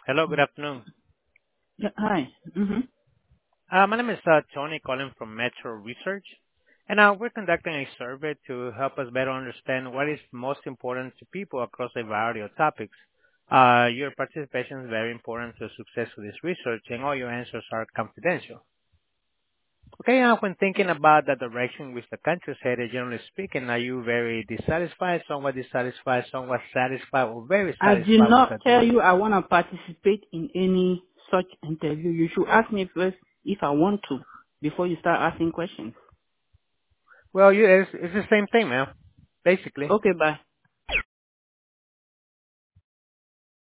Hello, good afternoon. Yeah, hi. Mm-hmm. My name is Tony calling from Metro Research, and we're conducting a survey to help us better understand what is most important to people across a variety of topics. Your participation is very important to the success of this research, and all your answers are confidential. Okay, when thinking about the direction which the country is headed, generally speaking, are you very dissatisfied, somewhat satisfied, or very I did satisfied with not the tell direction? you I want to participate in any such interview. You should ask me first if I want to before you start asking questions. Well, it's the same thing, man, basically. Okay, bye.